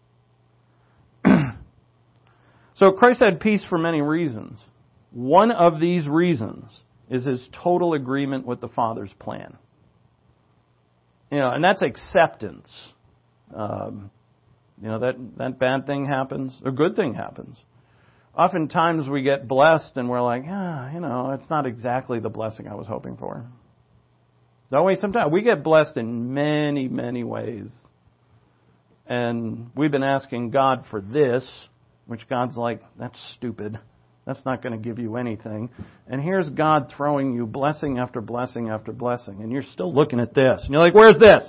So Christ had peace for many reasons. One of these reasons is his total agreement with the Father's plan. You know, and that's acceptance. Um, you know, that, that bad thing happens, or good thing happens. Oftentimes we get blessed and we're like, ah, you know, it's not exactly the blessing I was hoping for. Don't we? Sometimes we get blessed in many, many ways. And we've been asking God for this, which God's like, that's stupid. That's not going to give you anything. And here's God throwing you blessing after blessing after blessing. And you're still looking at this. And you're like, where's this?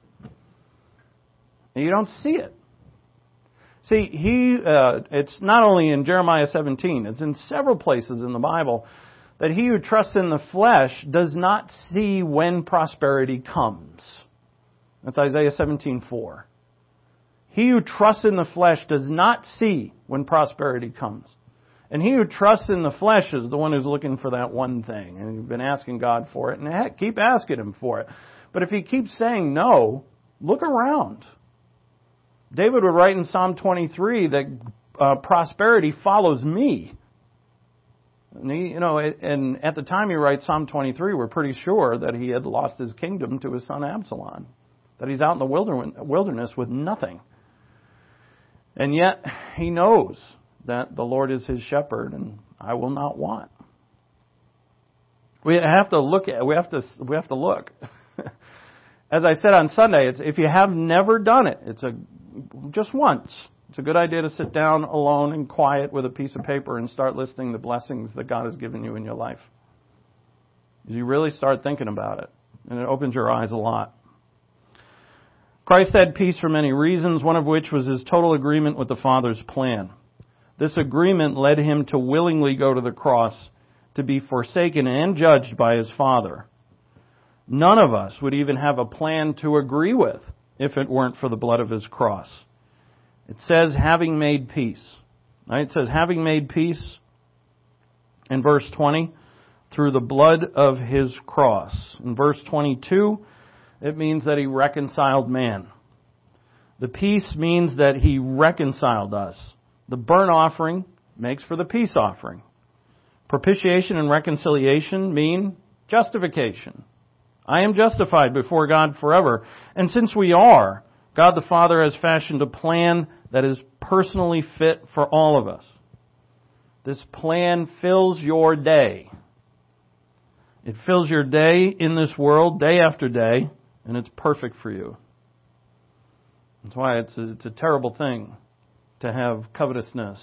And you don't see it. See, he. Uh, it's not only in Jeremiah seventeen. It's in several places in the Bible that he who trusts in the flesh does not see when prosperity comes. That's Isaiah seventeen four. He who trusts in the flesh does not see when prosperity comes. And he who trusts in the flesh is the one who's looking for that one thing. And you've been asking God for it. And heck, keep asking him for it. But if he keeps saying no, look around. David would write in Psalm twenty-three that uh, prosperity follows me. And he, you know, and at the time he writes Psalm twenty-three, we're pretty sure that he had lost his kingdom to his son Absalom. That he's out in the wilderness with nothing. And yet he knows that the Lord is his shepherd and I will not want. We have to look at, we have to, we have to look. As I said on Sunday, it's, if you have never done it, it's a, just once. It's a good idea to sit down alone and quiet with a piece of paper and start listing the blessings that God has given you in your life. As you really start thinking about it, and it opens your eyes a lot. Christ had peace for many reasons, one of which was his total agreement with the Father's plan. This agreement led him to willingly go to the cross to be forsaken and judged by his Father. None of us would even have a plan to agree with if it weren't for the blood of his cross. It says, having made peace. Right? It says, having made peace, in verse twenty, through the blood of his cross. In verse twenty-two, it means that he reconciled man. The peace means that he reconciled us. The burnt offering makes for the peace offering. Propitiation and reconciliation mean justification. I am justified before God forever. And since we are, God the Father has fashioned a plan that is personally fit for all of us. This plan fills your day. It fills your day in this world, day after day, and it's perfect for you. That's why it's a, it's a terrible thing to have covetousness.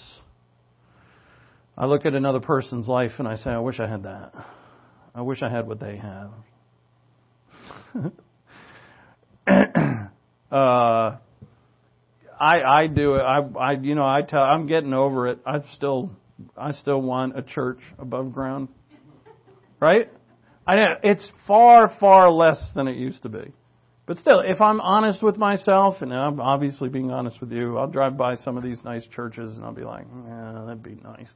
I look at another person's life and I say, I wish I had that. I wish I had what they have. uh, I I do it. I I you know I tell I'm getting over it. I still I still want a church above ground, right? I it's far far less than it used to be. But still, if I'm honest with myself, and I'm obviously being honest with you, I'll drive by some of these nice churches and I'll be like, yeah, that'd be nice.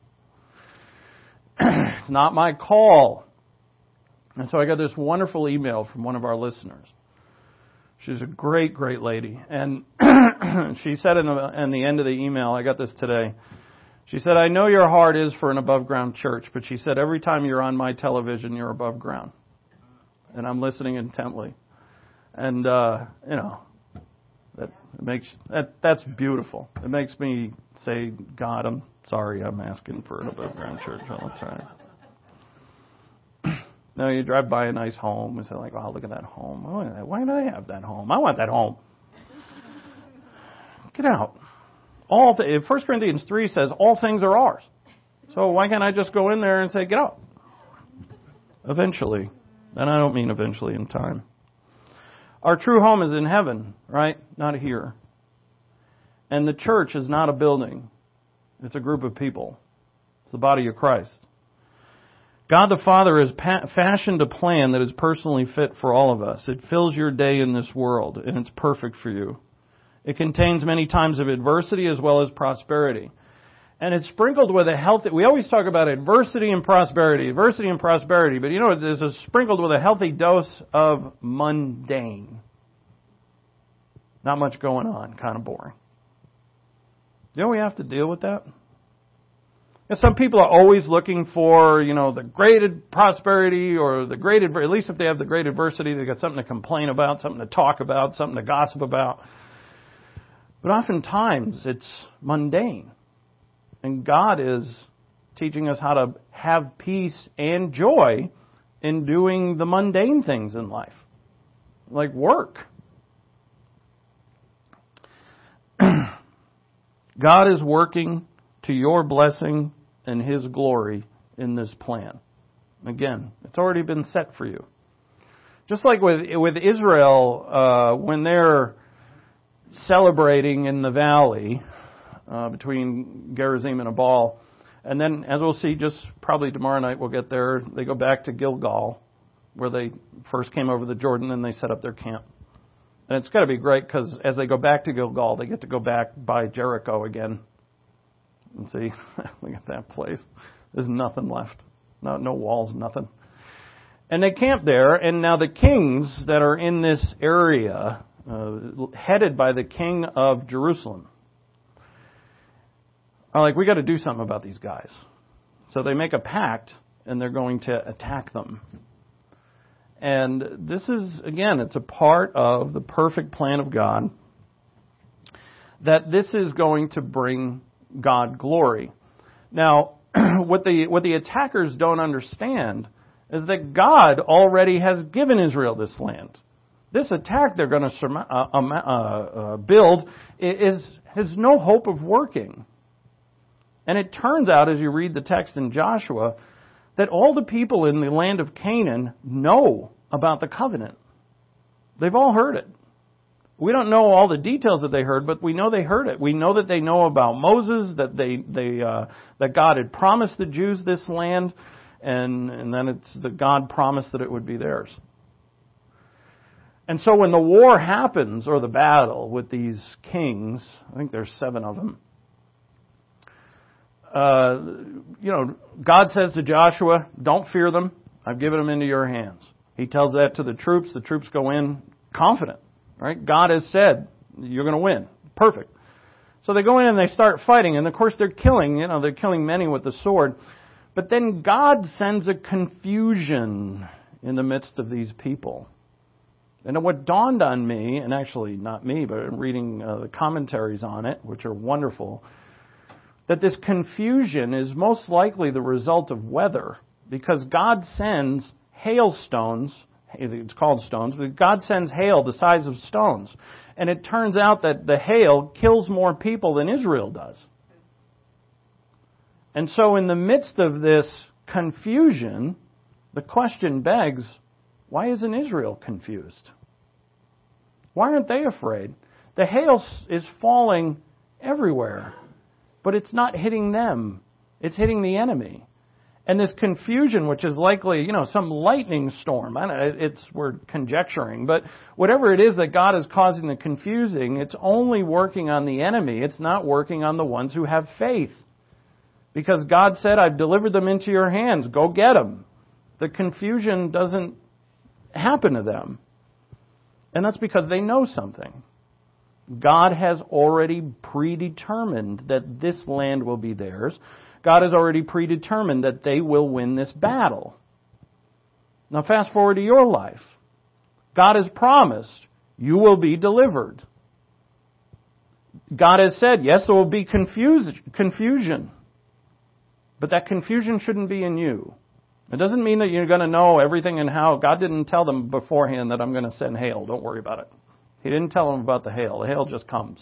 It's not my call. And so I got this wonderful email from one of our listeners. She's a great, great lady. And she said in the, in the end of the email, I got this today, she said, I know your heart is for an above-ground church, but she said, every time you're on my television, you're above ground. And I'm listening intently. And, uh, you know, that makes that that's beautiful. It makes me say, God, I'm sorry I'm asking for an above-ground church all the time. No, you drive by a nice home and say, like, oh, look at that home. Why do I have that home? I want that home. Get out. All th- First Corinthians three says all things are ours. So why can't I just go in there and say, get out? Eventually. And I don't mean eventually in time. Our true home is in heaven, right? Not here. And the church is not a building. It's a group of people. It's the body of Christ. God the Father has pa- fashioned a plan that is personally fit for all of us. It fills your day in this world, and it's perfect for you. It contains many times of adversity as well as prosperity. And it's sprinkled with a healthy... We always talk about adversity and prosperity, adversity and prosperity, but you know, there's a sprinkled with a healthy dose of mundane. Not much going on, kind of boring. You know we have to deal with that? And some people are always looking for, you know, the great prosperity or the great... At least if they have the great adversity, they've got something to complain about, something to talk about, something to gossip about. But oftentimes it's mundane. And God is teaching us how to have peace and joy in doing the mundane things in life, like work. God is working to your blessing and His glory in this plan. Again, it's already been set for you. Just like with with Israel, uh, when they're celebrating in the valley uh, between Gerizim and Abal, and then, as we'll see, just probably tomorrow night we'll get there, they go back to Gilgal, where they first came over the Jordan, and they set up their camp. And it's got to be great, because as they go back to Gilgal, they get to go back by Jericho again. And see, look at that place. There's nothing left. No, no walls, nothing. And they camp there, and now the kings that are in this area, uh, headed by the king of Jerusalem, are like, we got to do something about these guys. So they make a pact, and they're going to attack them. And this is, again, it's a part of the perfect plan of God, that this is going to bring God glory. Now, what the what the attackers don't understand is that God already has given Israel this land. This attack they're going to uh, uh, uh, build is has no hope of working. And it turns out, as you read the text in Joshua, that all the people in the land of Canaan know about the covenant. They've all heard it. We don't know all the details that they heard, but we know they heard it. We know that they know about Moses, that they they uh, that God had promised the Jews this land, and and then it's that God promised that it would be theirs. And so when the war happens, or the battle with these kings, I think there's seven of them. Uh, you know, God says to Joshua, "Don't fear them. I've given them into your hands." He tells that to the troops. The troops go in confident. Right? God has said, you're going to win. Perfect. So they go in and they start fighting. And of course they're killing, you know, they're killing many with the sword. But then God sends a confusion in the midst of these people. And what dawned on me, and actually not me, but reading uh, the commentaries on it, which are wonderful, that this confusion is most likely the result of weather. Because God sends hailstones. It's called stones, but God sends hail the size of stones. And it turns out that the hail kills more people than Israel does. And so in the midst of this confusion, the question begs, why isn't Israel confused? Why aren't they afraid? The hail is falling everywhere, but it's not hitting them. It's hitting the enemy. And this confusion, which is likely, you know, some lightning storm. I don't know, it's, we're conjecturing. But whatever it is that God is causing the confusing, it's only working on the enemy. It's not working on the ones who have faith. Because God said, I've delivered them into your hands. Go get them. The confusion doesn't happen to them. And that's because they know something. God has already predetermined that this land will be theirs. God has already predetermined that they will win this battle. Now fast forward to your life. God has promised you will be delivered. God has said, yes, there will be confuse, confusion. But that confusion shouldn't be in you. It doesn't mean that you're going to know everything and how. God didn't tell them beforehand that I'm going to send hail. Don't worry about it. He didn't tell them about the hail. The hail just comes.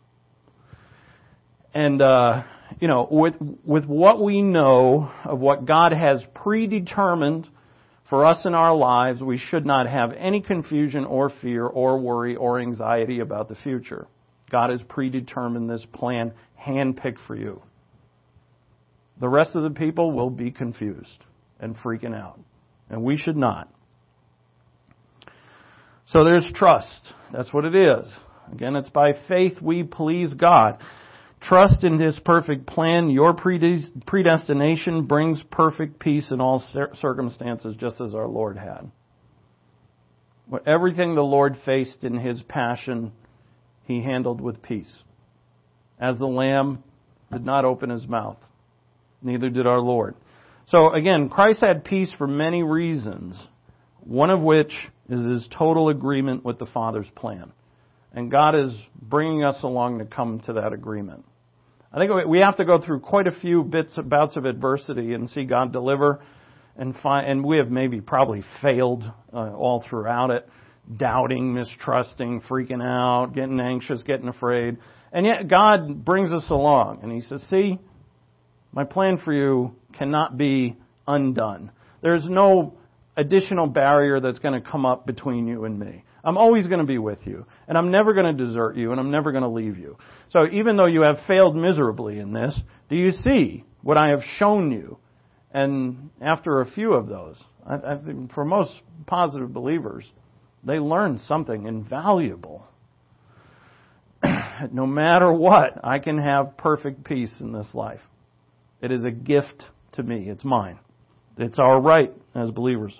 And, uh, you know, with with what we know of what God has predetermined for us in our lives, we should not have any confusion or fear or worry or anxiety about the future. God has predetermined this plan, handpicked for you. The rest of the people will be confused and freaking out. And we should not. So there's trust. That's what it is. Again, it's by faith we please God. Trust in His perfect plan. Your predestination brings perfect peace in all circumstances, just as our Lord had. Everything the Lord faced in His passion, He handled with peace. As the Lamb did not open His mouth, neither did our Lord. So again, Christ had peace for many reasons, one of which is His total agreement with the Father's plan. And God is bringing us along to come to that agreement. I think we have to go through quite a few bits, bouts of adversity and see God deliver. And find, and we have maybe probably failed uh, all throughout it, doubting, mistrusting, freaking out, getting anxious, getting afraid. And yet God brings us along. And He says, see, my plan for you cannot be undone. There's no additional barrier that's going to come up between you and me. I'm always going to be with you. And I'm never going to desert you. And I'm never going to leave you. So even though you have failed miserably in this, do you see what I have shown you? And after a few of those, I, I think for most positive believers, they learn something invaluable. No matter what, I can have perfect peace in this life. It is a gift to me. It's mine. It's our right as believers.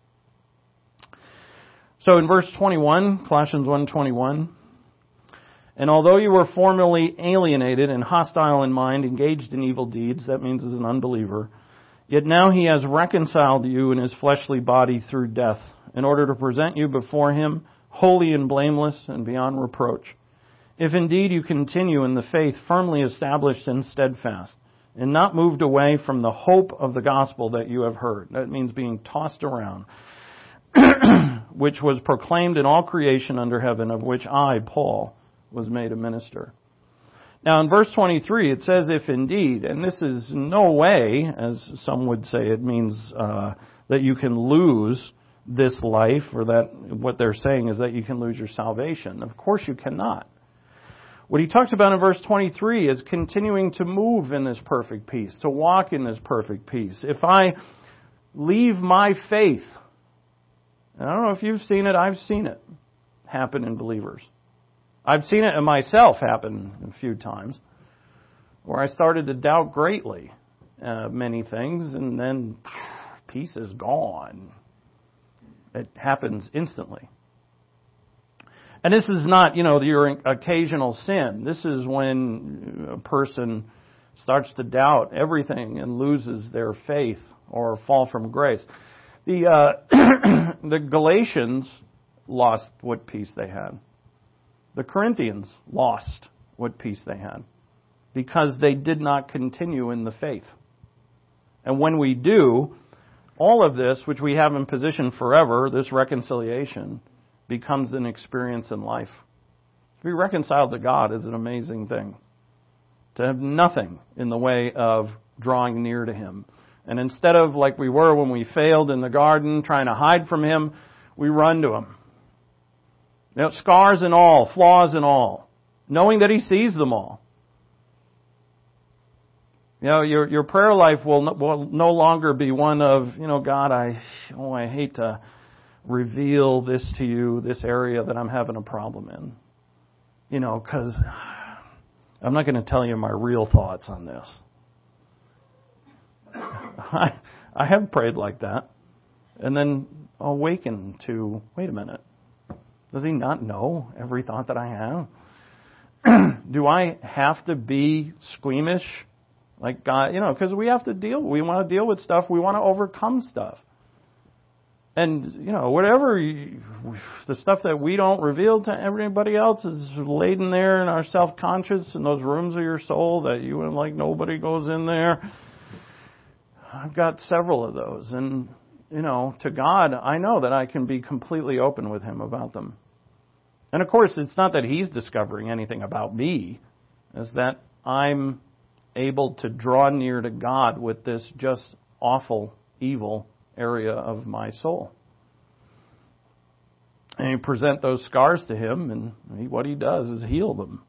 So in verse twenty-one, Colossians one twenty-one, and although you were formerly alienated and hostile in mind, engaged in evil deeds, that means as an unbeliever, yet now He has reconciled you in His fleshly body through death, in order to present you before Him holy and blameless and beyond reproach. If indeed you continue in the faith firmly established and steadfast, and not moved away from the hope of the gospel that you have heard. That means being tossed around, which was proclaimed in all creation under heaven, of which I, Paul, was made a minister. Now in verse twenty-three it says, if indeed, and this is no way, as some would say, it means uh, that you can lose this life, or that what they're saying is that you can lose your salvation. Of course you cannot. What he talks about in verse twenty-three is continuing to move in this perfect peace, to walk in this perfect peace. If I leave my faith, and I don't know if you've seen it, I've seen it happen in believers. I've seen it in myself happen a few times, where I started to doubt greatly uh, many things, and then peace is gone. It happens instantly. And this is not, you know, your occasional sin. This is when a person starts to doubt everything and loses their faith or fall from grace. The uh, the Galatians lost what peace they had. The Corinthians lost what peace they had because they did not continue in the faith. And when we do, all of this, which we have in position forever, this reconciliation, becomes an experience in life. To be reconciled to God is an amazing thing. To have nothing in the way of drawing near to Him. And instead of like we were when we failed in the garden, trying to hide from Him, we run to Him. You know, scars and all, flaws and all, knowing that He sees them all. You know, your your prayer life will no, will no longer be one of, you know, God, I oh I hate to reveal this to you, this area that I'm having a problem in. You know, because I'm not going to tell you my real thoughts on this. I I have prayed like that, and then awaken to, wait a minute, does he not know every thought that I have? Do I have to be squeamish? Like God, you know, because we have to deal, we want to deal with stuff, we want to overcome stuff. And, you know, whatever, you, the stuff that we don't reveal to everybody else is laden there in our self-conscious, in those rooms of your soul that you and like nobody goes in there. I've got several of those. And, you know, to God, I know that I can be completely open with Him about them. And of course, it's not that He's discovering anything about me. It's that I'm able to draw near to God with this just awful, evil area of my soul. And you present those scars to Him, and he, what He does is heal them.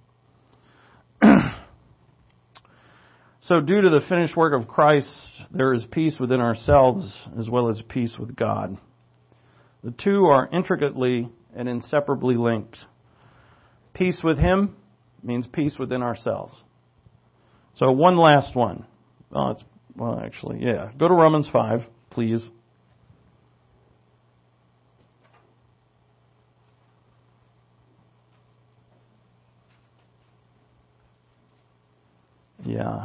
So due to the finished work of Christ, there is peace within ourselves as well as peace with God. The two are intricately and inseparably linked. Peace with Him means peace within ourselves. So one last one. Oh, it's, well, actually, yeah. Go to Romans five, please. Yeah.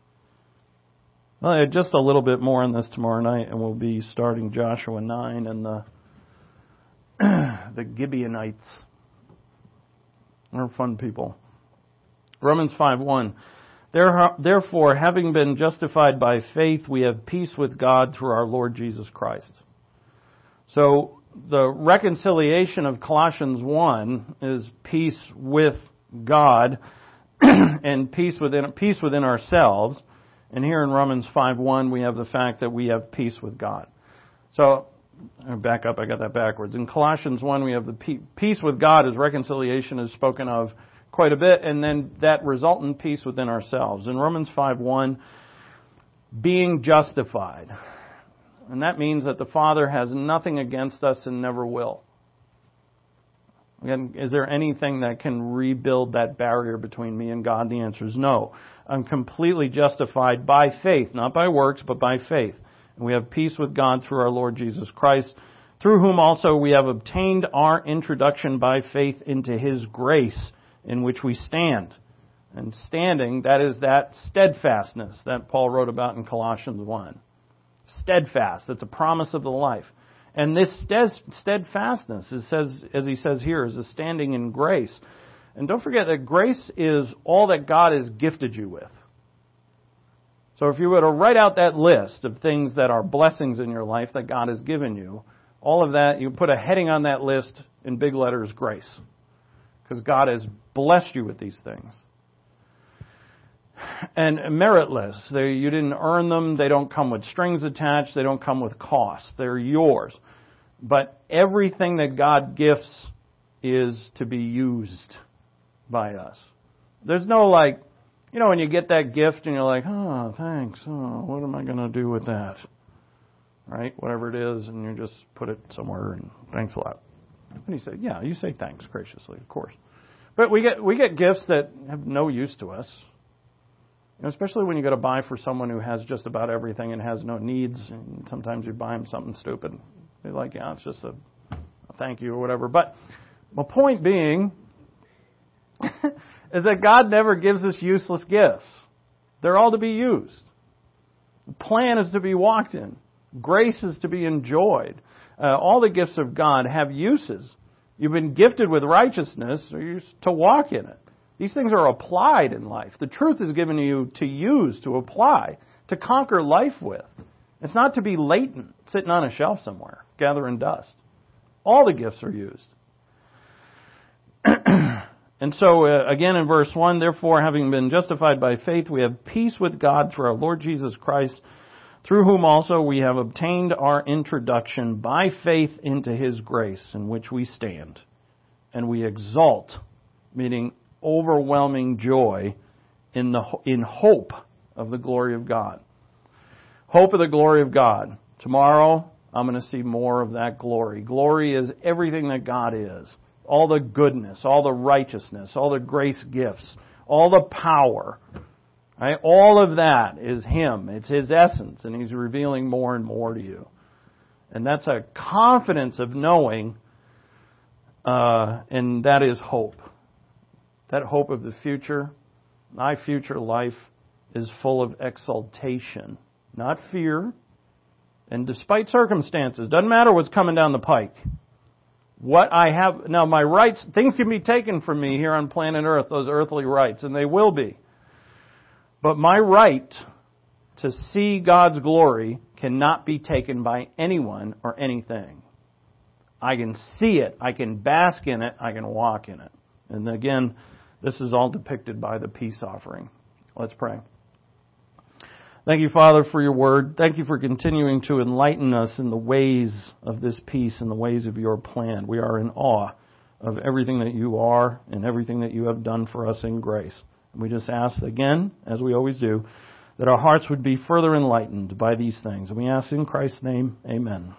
Well, just a little bit more on this tomorrow night, and we'll be starting Joshua nine and the the Gibeonites. They're fun people. Romans five one. Therefore, having been justified by faith, we have peace with God through our Lord Jesus Christ. So the reconciliation of Colossians one is peace with God and peace within peace within ourselves. And here in Romans five one, we have the fact that we have peace with God. So, back up, I got that backwards. In Colossians one, we have the peace with God as reconciliation is spoken of quite a bit, and then that resultant peace within ourselves. In Romans five one, being justified. And that means that the Father has nothing against us and never will. Again, is there anything that can rebuild that barrier between me and God? The answer is no. I'm completely justified by faith, not by works, but by faith. And we have peace with God through our Lord Jesus Christ, through whom also we have obtained our introduction by faith into His grace in which we stand. And standing, that is that steadfastness that Paul wrote about in Colossians one. Steadfast, that's a promise of the life. And this steadfastness, it says, as he says here, is a standing in grace. And don't forget that grace is all that God has gifted you with. So if you were to write out that list of things that are blessings in your life that God has given you, all of that, you put a heading on that list in big letters, grace. Because God has blessed you with these things. And meritless. They, you didn't earn them. They don't come with strings attached. They don't come with cost. They're yours. But everything that God gifts is to be used by us. There's no like, you know, when you get that gift and you're like, oh, thanks. Oh, what am I going to do with that? Right? Whatever it is, and you just put it somewhere and thanks a lot. And you say, yeah, you say thanks graciously, of course. But we get we get gifts that have no use to us. You know, especially when you go to buy for someone who has just about everything and has no needs. And sometimes you buy them something stupid. They're like, yeah, it's just a, a thank you or whatever. But my point being is that God never gives us useless gifts. They're all to be used. The plan is to be walked in. Grace is to be enjoyed. Uh, all the gifts of God have uses. You've been gifted with righteousness, so you're to walk in it. These things are applied in life. The truth is given to you to use, to apply, to conquer life with. It's not to be latent, sitting on a shelf somewhere, gathering dust. All the gifts are used. And so, uh, again in verse one, therefore, having been justified by faith, we have peace with God through our Lord Jesus Christ, through whom also we have obtained our introduction by faith into His grace, in which we stand. And we exult, meaning overwhelming joy in the in hope of the glory of God. Hope of the glory of God. Tomorrow, I'm going to see more of that glory. Glory is everything that God is. All the goodness, all the righteousness, all the grace gifts, all the power. Right? All of that is Him. It's His essence, and He's revealing more and more to you. And that's a confidence of knowing, uh, and that is hope. That hope of the future, my future life, is full of exaltation, not fear. And despite circumstances, doesn't matter what's coming down the pike. What I have, now my rights, things can be taken from me here on planet Earth, those earthly rights, and they will be. But my right to see God's glory cannot be taken by anyone or anything. I can see it, I can bask in it, I can walk in it. And again, this is all depicted by the peace offering. Let's pray. Thank you, Father, for your word. Thank you for continuing to enlighten us in the ways of this peace and the ways of your plan. We are in awe of everything that you are and everything that you have done for us in grace. And we just ask again, as we always do, that our hearts would be further enlightened by these things. And we ask in Christ's name, amen.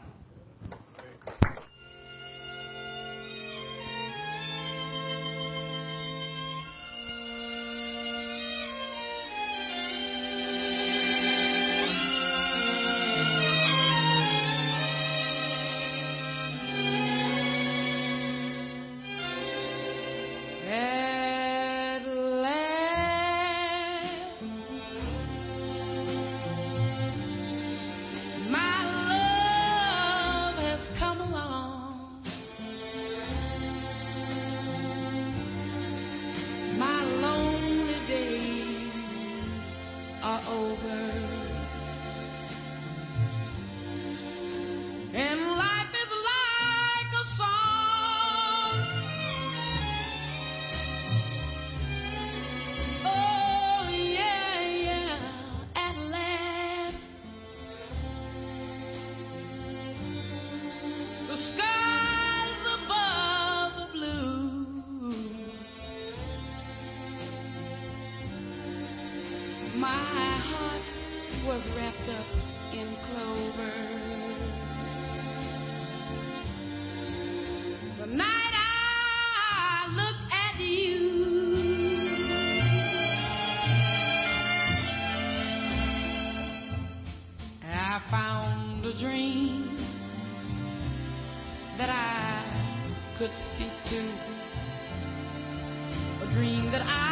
My heart was wrapped up in clover. The night I looked at you, I found a dream that I could speak to, a dream that I